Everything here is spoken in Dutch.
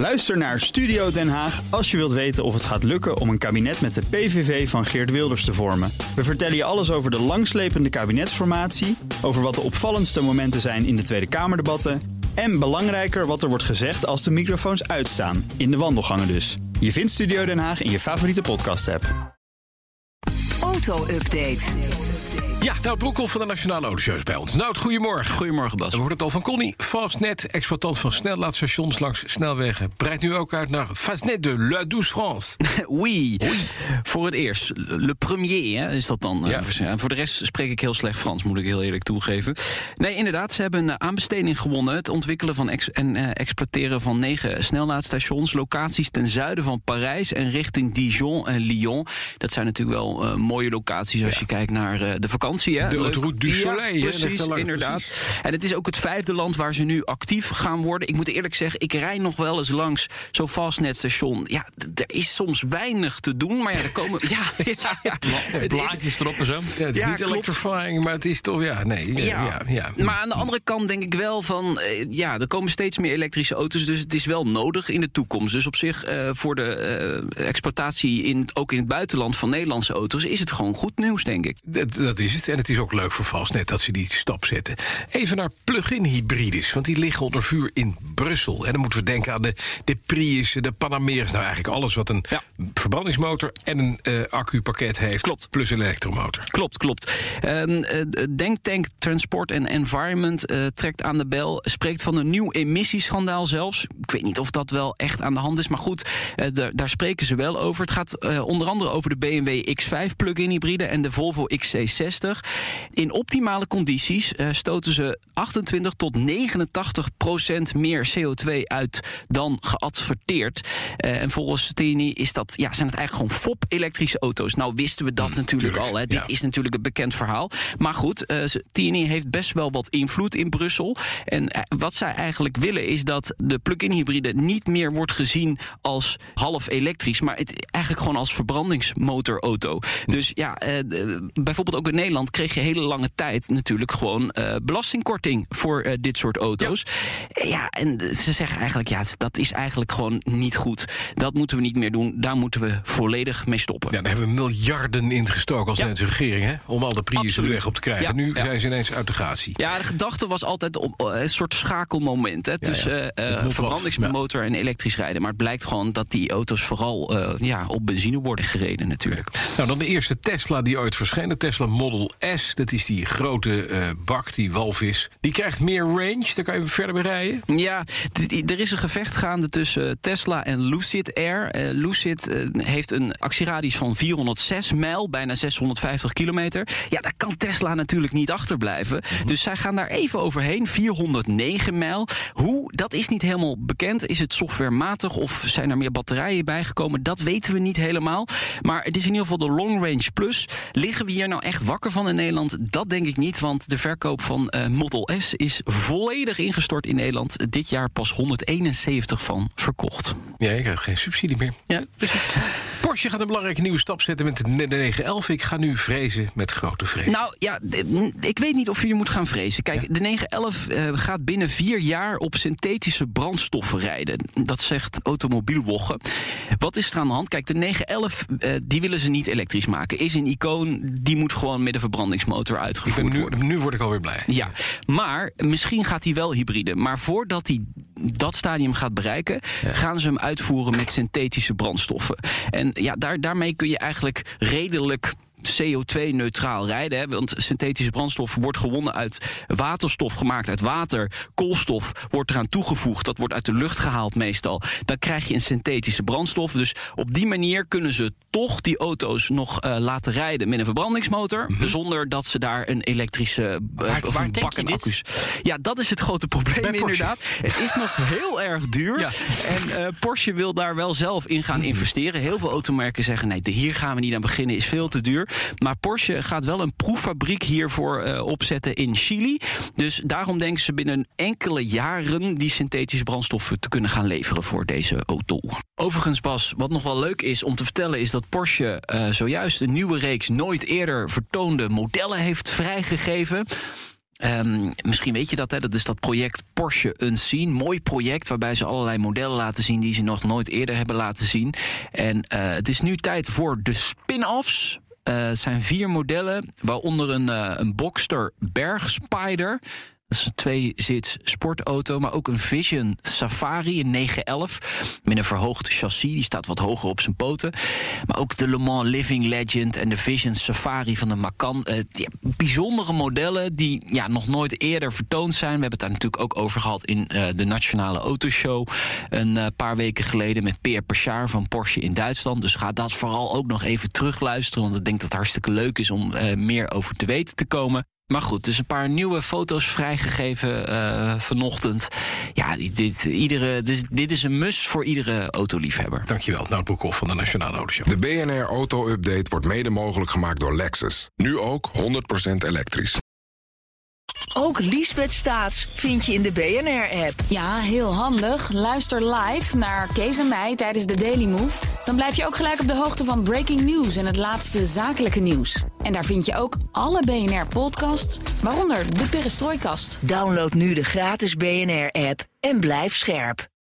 Luister naar Studio Den Haag als je wilt weten of het gaat lukken om een kabinet met de PVV van Geert Wilders te vormen. We vertellen je alles over de langslepende kabinetsformatie, over wat de opvallendste momenten zijn in de Tweede Kamerdebatten en belangrijker wat er wordt gezegd als de microfoons uitstaan, in de wandelgangen dus. Je vindt Studio Den Haag in je favoriete podcast-app. Auto-update. Ja, Nout Broekhoff van de Nationale Autoshow is bij ons. Nout, goedemorgen. Goedemorgen, Bas. We hoorden het al van Connie. Fastnet, exploitant van snelladstations langs snelwegen, breidt nu ook uit naar Fastnet de La Douce France. Oui. Voor het eerst. Le premier, hè, is dat dan. Ja. Voor de rest spreek ik heel slecht Frans, moet ik heel eerlijk toegeven. Nee, inderdaad, ze hebben een aanbesteding gewonnen. Het ontwikkelen van en exploiteren van 9 snelladstations. Locaties ten zuiden van Parijs en richting Dijon en Lyon. Dat zijn natuurlijk wel mooie locaties als je kijkt naar de vakantie. Hè? De Autoroute du Soleil. Ja, hè, precies, inderdaad. Precies. En het is ook het 5e land waar ze nu actief gaan worden. Ik moet eerlijk zeggen, ik rijd nog wel eens langs zo'n Fastnet-station. Ja, er is soms weinig te doen, maar ja, er komen... Blaadjes erop en zo. Ja, het is niet klopt. electrifying, maar het is toch... Ja. Maar aan de andere kant denk ik wel van... er komen steeds meer elektrische auto's, dus het is wel nodig in de toekomst. Dus op zich, voor de exploitatie ook in het buitenland van Nederlandse auto's... is het gewoon goed nieuws, denk ik. Dat is het. En het is ook leuk voor Fastnet dat ze die stap zetten. Even naar plug-in hybrides, want die liggen onder vuur in Brussel. En dan moeten we denken aan de Prius, de Panameras. Nou, eigenlijk alles wat een verbrandingsmotor en een accupakket heeft. Klopt. Plus een elektromotor. Klopt. Denktank Transport and Environment trekt aan de bel. Spreekt van een nieuw emissieschandaal zelfs. Ik weet niet of dat wel echt aan de hand is. Maar goed, daar spreken ze wel over. Het gaat onder andere over de BMW X5 plug-in hybride en de Volvo XC60. In optimale condities stoten ze 28 tot 89% meer CO2 uit dan geadverteerd. En volgens TNI zijn het eigenlijk gewoon FOP-elektrische auto's. Nou wisten we dat natuurlijk al. Hè. Dit is natuurlijk een bekend verhaal. Maar goed, TNI heeft best wel wat invloed in Brussel. En wat zij eigenlijk willen is dat de plug-in hybride niet meer wordt gezien als half elektrisch, maar eigenlijk gewoon als verbrandingsmotorauto. Dus bijvoorbeeld ook in Nederland kreeg je hele lange tijd natuurlijk gewoon belastingkorting voor dit soort auto's. En ze zeggen eigenlijk, dat is eigenlijk gewoon niet goed. Dat moeten we niet meer doen. Daar moeten we volledig mee stoppen. Ja, daar hebben we miljarden in gestoken als Nederlandse regering, hè? Om al de Priussen de weg op te krijgen. Ja. Nu zijn ze ineens uit de gratie. Ja, de gedachte was altijd een soort schakelmoment tussen verbrandingsmotor en elektrisch rijden. Maar het blijkt gewoon dat die auto's vooral op benzine worden gereden natuurlijk. Nou, dan de eerste Tesla die ooit verscheen. De Tesla Model S. Dat is die grote bak, die walvis. Die krijgt meer range. Daar kan je verder mee rijden. Ja, er is een gevecht gaande tussen Tesla en Lucid Air. Lucid heeft een actieradius van 406 mijl, bijna 650 kilometer. Ja, daar kan Tesla natuurlijk niet achterblijven. Dus zij gaan daar even overheen, 409 mijl. Hoe, dat is niet helemaal bekend. Is het softwarematig of zijn er meer batterijen bijgekomen? Dat weten we niet helemaal. Maar het is in ieder geval de Long Range Plus. Liggen we hier nou echt wakker van in Nederland? Dat denk ik niet, want de verkoop van Model S is volledig ingestort in Nederland. Dit jaar pas 171 van verkocht. Ja, je krijgt geen subsidie meer. Ja. Porsche gaat een belangrijke nieuwe stap zetten met de 911. Ik ga nu vrezen met grote vrees. Nou ja, ik weet niet of jullie moeten gaan vrezen. Kijk, de 911 gaat binnen 4 jaar op synthetische brandstoffen rijden. Dat zegt Automobielwoche. Wat is er aan de hand? Kijk, de 911 die willen ze niet elektrisch maken. Is een icoon, die moet gewoon met een verbrandingsmotor uitgevoerd worden. Nu word ik alweer blij. Ja, maar misschien gaat hij wel hybride. Maar voordat hij dat stadium gaat bereiken, gaan ze hem uitvoeren met synthetische brandstoffen. En daarmee kun je eigenlijk redelijk CO2-neutraal rijden. Hè? Want synthetische brandstof wordt gewonnen uit waterstof, gemaakt uit water. Koolstof wordt eraan toegevoegd. Dat wordt uit de lucht gehaald meestal. Dan krijg je een synthetische brandstof. Dus op die manier kunnen ze toch die auto's nog laten rijden met een verbrandingsmotor, zonder dat ze daar een elektrische bak en accu's. Ja, dat is het grote probleem inderdaad. Het is nog heel erg duur. Ja. En Porsche wil daar wel zelf in gaan investeren. Heel veel automerken zeggen, nee, hier gaan we niet aan beginnen, is veel te duur. Maar Porsche gaat wel een proeffabriek hiervoor opzetten in Chili. Dus daarom denken ze binnen enkele jaren die synthetische brandstoffen te kunnen gaan leveren voor deze auto. Overigens, Bas, wat nog wel leuk is om te vertellen is dat Porsche zojuist een nieuwe reeks nooit eerder vertoonde modellen heeft vrijgegeven. Misschien weet je dat, hè? Dat is dat project Porsche Unseen. Mooi project waarbij ze allerlei modellen laten zien die ze nog nooit eerder hebben laten zien. En het is nu tijd voor de spin-offs. Het zijn 4 modellen, waaronder een Boxster Bergspider. Dat is een 2-zits sportauto, maar ook een Vision Safari, een 911... met een verhoogd chassis, die staat wat hoger op zijn poten. Maar ook de Le Mans Living Legend en de Vision Safari van de Macan. Bijzondere modellen die nog nooit eerder vertoond zijn. We hebben het daar natuurlijk ook over gehad in de Nationale Autoshow een paar weken geleden met Peer Paschard van Porsche in Duitsland. Dus ga dat vooral ook nog even terugluisteren, want ik denk dat het hartstikke leuk is om meer over te weten te komen. Maar goed, dus een paar nieuwe foto's vrijgegeven vanochtend. Ja, dit is een must voor iedere autoliefhebber. Dankjewel, Nout Broekhoff van de Nationale Autoshow. De BNR Auto Update wordt mede mogelijk gemaakt door Lexus. Nu ook 100% elektrisch. Ook Liesbeth Staats vind je in de BNR-app. Ja, heel handig. Luister live naar Kees en mij tijdens de Daily Move. Dan blijf je ook gelijk op de hoogte van breaking news en het laatste zakelijke nieuws. En daar vind je ook alle BNR-podcasts, waaronder de Perestrooikast. Download nu de gratis BNR-app en blijf scherp.